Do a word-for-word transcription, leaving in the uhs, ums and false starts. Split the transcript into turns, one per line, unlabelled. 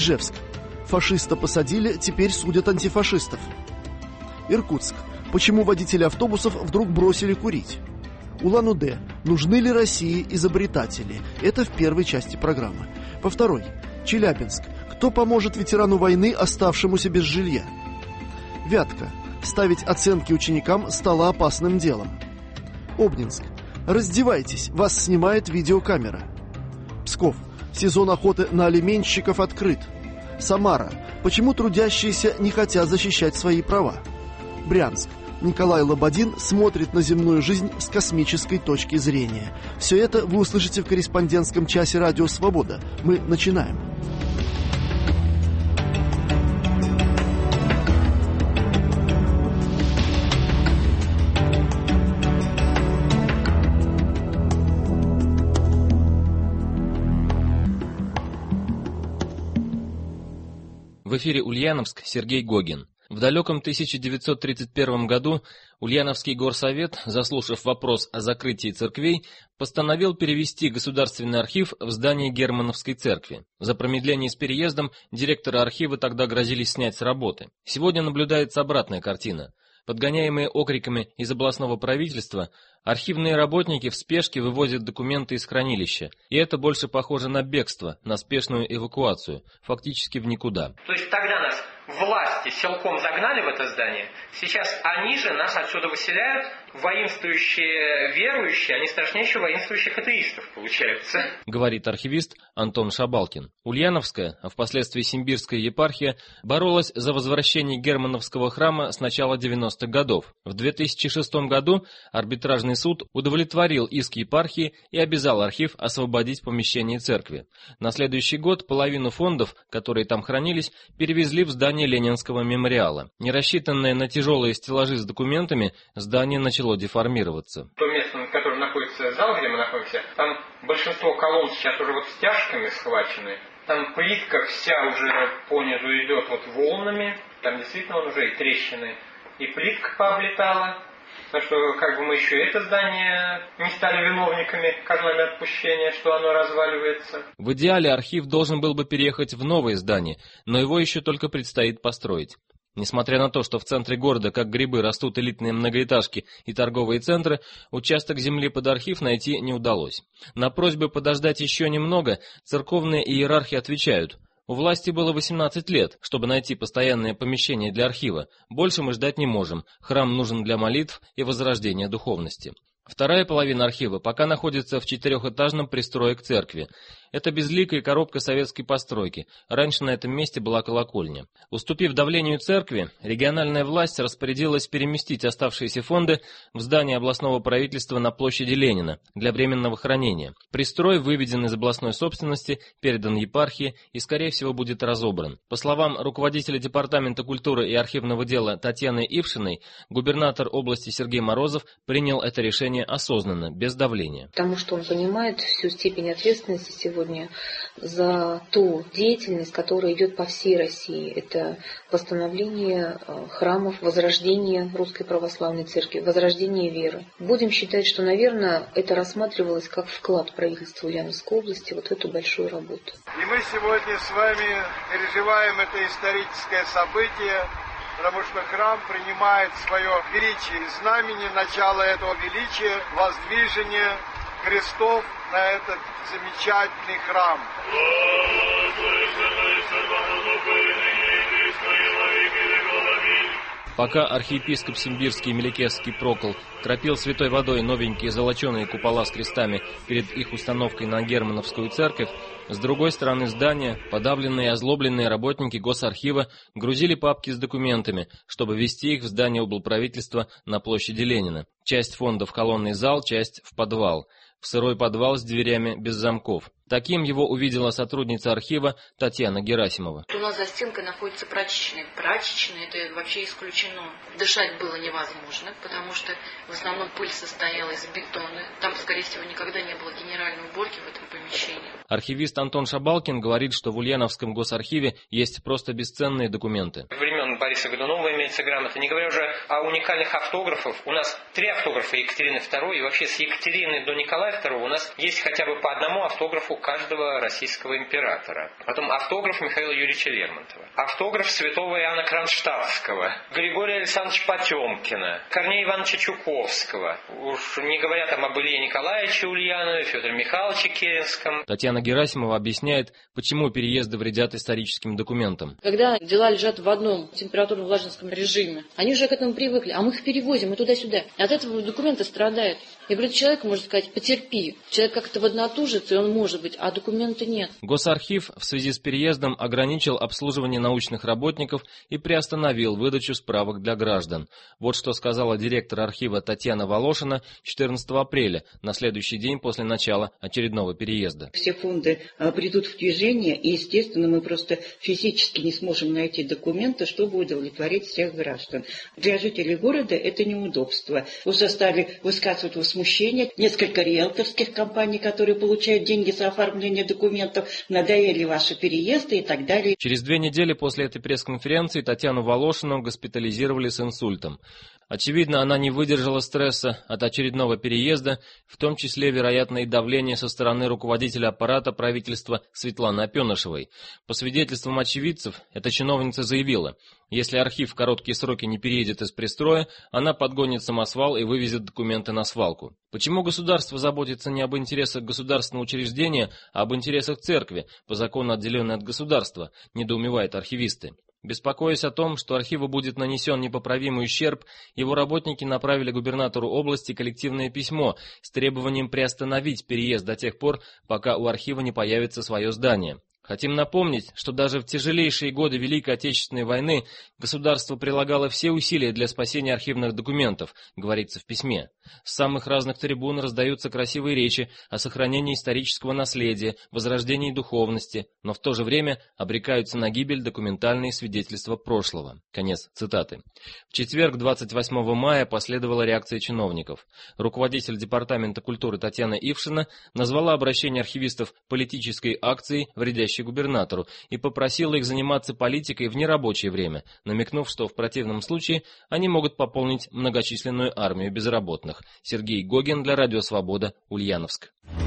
Ижевск. Фашиста посадили, теперь судят антифашистов. Иркутск. Почему водители автобусов вдруг бросили курить? Улан-Удэ. Нужны ли России изобретатели? Это в первой части программы. По второй. Челябинск. Кто поможет ветерану войны, оставшемуся без жилья? Вятка. Ставить оценки ученикам стало опасным делом. Обнинск. Раздевайтесь, вас снимает видеокамера. Псков. Сезон охоты на алименщиков открыт. Самара. Почему трудящиеся не хотят защищать свои права? Брянск. Николай Лободин смотрит на земную жизнь с космической точки зрения. Все это вы услышите в корреспондентском часе «Радио Свобода». Мы начинаем.
В эфире Ульяновск, Сергей Гогин. В далеком тысяча девятьсот тридцать первом году Ульяновский горсовет, заслушав вопрос о закрытии церквей, постановил перевести Государственный архив в здание Германовской церкви. За промедление с переездом директора архива тогда грозились снять с работы. Сегодня наблюдается обратная картина. Подгоняемые окриками из областного правительства, архивные работники в спешке вывозят документы из хранилища. И это больше похоже на бегство, на спешную эвакуацию, фактически в никуда.
То есть тогда нас власти силком загнали в это здание, сейчас они же нас отсюда выселяют, воинствующие верующие, они страшнейшие воинствующих атеистов получаются.
Говорит архивист Антон Шабалкин. Ульяновская, а впоследствии Симбирская епархия, боролась за возвращение Германовского храма с начала девяностых годов. В две тысячи шестом году арбитражный суд удовлетворил иск епархии и обязал архив освободить помещение церкви. На следующий год половину фондов, которые там хранились, перевезли в здание Ленинского мемориала. Не рассчитанное на тяжелые стеллажи с документами, здание начало деформироваться.
То место, на котором находится зал, где мы находимся, там большинство колонн сейчас уже вот стяжками схвачены. Там плитка вся уже понизу идет вот волнами, там действительно он уже и трещины, и плитка пооблетала. Так что как бы мы еще это здание не стали виновниками козлами отпущения, что оно разваливается.
В идеале архив должен был бы переехать в новое здание, но его еще только предстоит построить. Несмотря на то, что в центре города, как грибы, растут элитные многоэтажки и торговые центры, участок земли под архив найти не удалось. На просьбы подождать еще немного церковные иерархи отвечают: у власти было восемнадцать лет, чтобы найти постоянное помещение для архива. Больше мы ждать не можем. Храм нужен для молитв и возрождения духовности. Вторая половина архива пока находится в четырехэтажном пристрое к церкви. Это безликая коробка советской постройки. Раньше на этом месте была колокольня. Уступив давлению церкви, региональная власть распорядилась переместить оставшиеся фонды в здание областного правительства на площади Ленина для временного хранения. Пристрой выведен из областной собственности, передан епархии и, скорее всего, будет разобран. По словам руководителя департамента культуры и архивного дела Татьяны Ившиной, губернатор области Сергей Морозов принял это решение осознанно, без давления.
Потому что он понимает всю степень ответственности сегодня за ту деятельность, которая идет по всей России. Это восстановление храмов, возрождение Русской Православной Церкви, возрождение веры. Будем считать, что, наверное, это рассматривалось как вклад правительства Ульяновской области вот в эту большую работу.
И мы сегодня с вами переживаем это историческое событие, потому что храм принимает свое величие и знамение начала этого величия, воздвижения крестов на этот замечательный храм.
Пока архиепископ Симбирский и Меликесский Прокол кропил святой водой новенькие золоченые купола с крестами перед их установкой на Германовскую церковь, с другой стороны здания подавленные и озлобленные работники Госархива грузили папки с документами, чтобы везти их в здание облправительства на площади Ленина. Часть фонда в колонный зал, часть в подвал. В сырой подвал с дверями без замков. Таким его увидела сотрудница архива Татьяна Герасимова.
У нас за стенкой находится прачечная. Прачечная — это вообще исключено. Дышать было невозможно, потому что в основном пыль состояла из бетона. Там, скорее всего, никогда не было генеральной уборки в этом помещении.
Архивист Антон Шабалкин говорит, что в Ульяновском госархиве есть просто бесценные документы.
Времен Бориса Годунова имеется грамота. Не говоря уже о уникальных автографах. У нас три автографа Екатерины второй, и вообще с Екатерины до Николая второго у нас есть хотя бы по одному автографу каждого российского императора. Потом автограф Михаила Юрьевича Лермонтова. Автограф святого Иоанна Кронштадтского, Григория Александровича Потемкина, Корнея Ивановича Чуковского. Уж не говоря там об Илье Николаевиче Ульянове, Федоре Михайловиче Керенском.
Татьяна Герасимова объясняет, почему переезды вредят историческим документам.
Когда дела лежат в одном температурно-влажностном режиме, они уже к этому привыкли, а мы их перевозим и туда-сюда. И от этого документы страдают. И говорит, человек может сказать, потерпи. Человек как-то поднатужится, и он может быть, а документа нет.
Госархив в связи с переездом ограничил обслуживание научных работников и приостановил выдачу справок для граждан. Вот что сказала директор архива Татьяна Волошина четырнадцатого апреля, на следующий день после начала очередного переезда.
Все фонды а, придут в движение, и, естественно, мы просто физически не сможем найти документы, чтобы удовлетворить всех граждан. Для жителей города это неудобство. Уже стали высказывать возмущение. Несколько риэлторских компаний, которые получают деньги за оформление документов, надоели ваши переезды и так далее.
Через две недели после этой пресс-конференции Татьяну Волошину госпитализировали с инсультом. Очевидно, она не выдержала стресса от очередного переезда, в том числе, вероятно, и давление со стороны руководителя аппарата правительства Светланы Опенышевой. По свидетельствам очевидцев, эта чиновница заявила, если архив в короткие сроки не переедет из пристроя, она подгонит самосвал и вывезет документы на свалку. Почему государство заботится не об интересах государственного учреждения, а об интересах церкви, по закону отделенной от государства, недоумевают архивисты. Беспокоясь о том, что архиву будет нанесен непоправимый ущерб, его работники направили губернатору области коллективное письмо с требованием приостановить переезд до тех пор, пока у архива не появится свое здание. Хотим напомнить, что даже в тяжелейшие годы Великой Отечественной войны государство прилагало все усилия для спасения архивных документов, говорится в письме. С самых разных трибун раздаются красивые речи о сохранении исторического наследия, возрождении духовности, но в то же время обрекаются на гибель документальные свидетельства прошлого. Конец цитаты. В четверг, двадцать восьмого мая, последовала реакция чиновников. Руководитель департамента культуры Татьяна Ившина назвала обращение архивистов политической акцией, вредящей губернатору, и попросила их заниматься политикой в нерабочее время, намекнув, что в противном случае они могут пополнить многочисленную армию безработных. Сергей Гогин для Радио Свобода, Ульяновск.